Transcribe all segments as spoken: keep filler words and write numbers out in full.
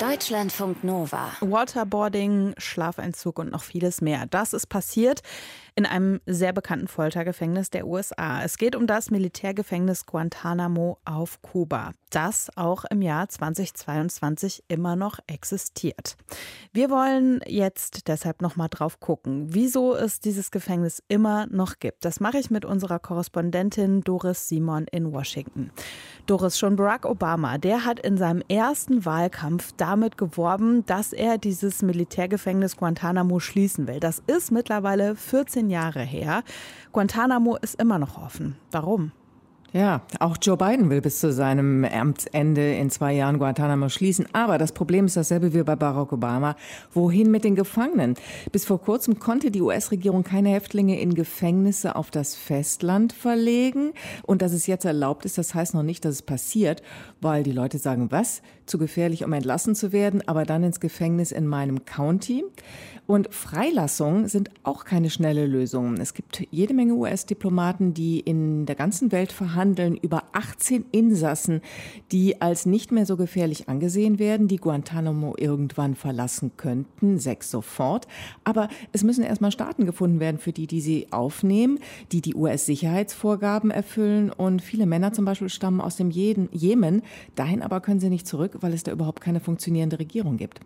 Deutschlandfunk Nova. Waterboarding, Schlafentzug und noch vieles mehr. Das ist passiert in einem sehr bekannten Foltergefängnis der U S A. Es geht um das Militärgefängnis Guantánamo auf Kuba, das auch im Jahr zweitausendzweiundzwanzig immer noch existiert. Wir wollen jetzt deshalb noch mal drauf gucken, wieso es dieses Gefängnis immer noch gibt. Das mache ich mit unserer Korrespondentin Doris Simon in Washington. Doris, schon Barack Obama, der hat in seinem ersten Wahlkampf damit geworben, dass er dieses Militärgefängnis Guantánamo schließen will. Das ist mittlerweile vierzehn Jahre her. Guantánamo ist immer noch offen. Warum? Ja, auch Joe Biden will bis zu seinem Amtsende in zwei Jahren Guantánamo schließen. Aber das Problem ist dasselbe wie bei Barack Obama. Wohin mit den Gefangenen? Bis vor kurzem konnte die U S-Regierung keine Häftlinge in Gefängnisse auf das Festland verlegen. Und dass es jetzt erlaubt ist, das heißt noch nicht, dass es passiert, weil die Leute sagen, was? Zu gefährlich, um entlassen zu werden, aber dann ins Gefängnis in meinem County. Und Freilassungen sind auch keine schnelle Lösung. Es gibt jede Menge U S-Diplomaten, die in der ganzen Welt verhandeln über achtzehn Insassen, die als nicht mehr so gefährlich angesehen werden, die Guantánamo irgendwann verlassen könnten, sechs sofort. Aber es müssen erstmal Staaten gefunden werden, für die, die sie aufnehmen, die die U S-Sicherheitsvorgaben erfüllen. Und viele Männer zum Beispiel stammen aus dem Jemen. Dahin aber können sie nicht zurück, weil es da überhaupt keine funktionierende Regierung gibt.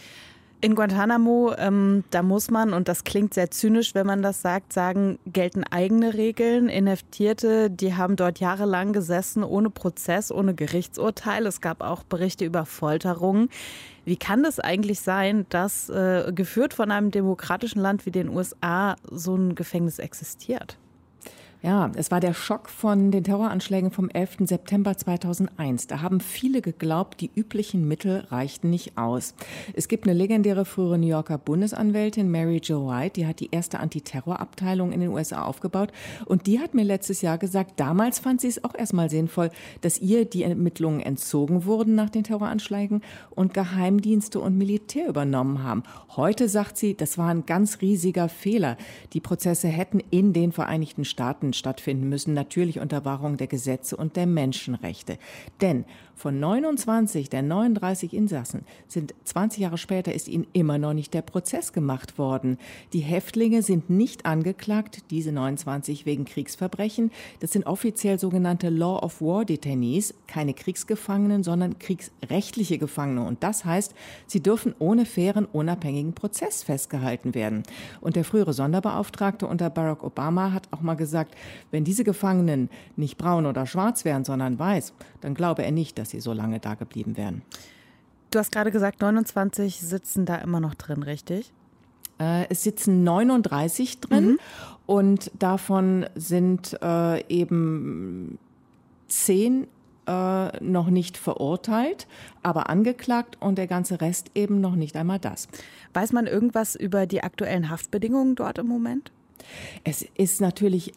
In Guantánamo, ähm, da muss man, und das klingt sehr zynisch, wenn man das sagt, sagen, gelten eigene Regeln. Inhaftierte, die haben dort jahrelang gesessen, ohne Prozess, ohne Gerichtsurteil. Es gab auch Berichte über Folterungen. Wie kann das eigentlich sein, dass äh, geführt von einem demokratischen Land wie den U S A so ein Gefängnis existiert? Ja, es war der Schock von den Terroranschlägen vom elften September zweitausendeins. Da haben viele geglaubt, die üblichen Mittel reichten nicht aus. Es gibt eine legendäre frühere New Yorker Bundesanwältin, Mary Jo White, die hat die erste Antiterrorabteilung in den U S A aufgebaut. Und die hat mir letztes Jahr gesagt, damals fand sie es auch erstmal sinnvoll, dass ihr die Ermittlungen entzogen wurden nach den Terroranschlägen und Geheimdienste und Militär übernommen haben. Heute sagt sie, das war ein ganz riesiger Fehler. Die Prozesse hätten in den Vereinigten Staaten stattfinden müssen, natürlich unter Wahrung der Gesetze und der Menschenrechte. Denn von neunundzwanzig der neununddreißig Insassen sind zwanzig Jahre später ist ihnen immer noch nicht der Prozess gemacht worden. Die Häftlinge sind nicht angeklagt, diese neunundzwanzig wegen Kriegsverbrechen. Das sind offiziell sogenannte Law of War Detainees, keine Kriegsgefangenen, sondern kriegsrechtliche Gefangene. Und das heißt, sie dürfen ohne fairen, unabhängigen Prozess festgehalten werden. Und der frühere Sonderbeauftragte unter Barack Obama hat auch mal gesagt, wenn diese Gefangenen nicht braun oder schwarz wären, sondern weiß, dann glaube er nicht, dass sie so lange da geblieben wären. Du hast gerade gesagt, neunundzwanzig sitzen da immer noch drin, richtig? Äh, es sitzen neununddreißig drin mhm. und davon sind äh, eben zehn äh, noch nicht verurteilt, aber angeklagt und der ganze Rest eben noch nicht einmal das. Weiß man irgendwas über die aktuellen Haftbedingungen dort im Moment? Es ist natürlich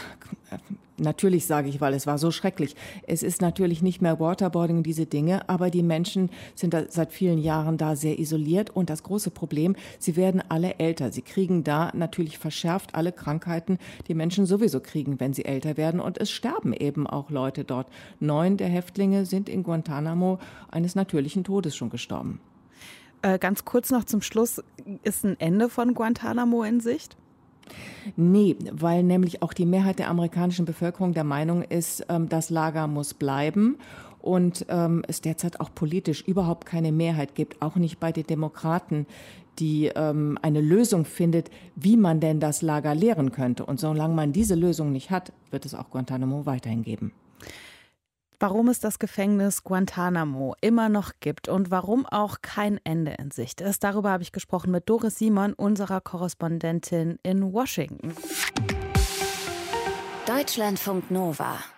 Natürlich sage ich, weil es war so schrecklich. Es ist natürlich nicht mehr Waterboarding und diese Dinge, aber die Menschen sind da seit vielen Jahren da sehr isoliert. Und das große Problem, sie werden alle älter. Sie kriegen da natürlich verschärft alle Krankheiten, die Menschen sowieso kriegen, wenn sie älter werden. Und es sterben eben auch Leute dort. Neun der Häftlinge sind in Guantánamo eines natürlichen Todes schon gestorben. Äh, ganz kurz noch zum Schluss, ist ein Ende von Guantánamo in Sicht? Nee, weil nämlich auch die Mehrheit der amerikanischen Bevölkerung der Meinung ist, das Lager muss bleiben und es derzeit auch politisch überhaupt keine Mehrheit gibt, auch nicht bei den Demokraten, die eine Lösung findet, wie man denn das Lager leeren könnte. Und solange man diese Lösung nicht hat, wird es auch Guantánamo weiterhin geben. Warum es das Gefängnis Guantánamo immer noch gibt und warum auch kein Ende in Sicht ist, darüber habe ich gesprochen mit Doris Simon, unserer Korrespondentin in Washington. Deutschlandfunk Nova.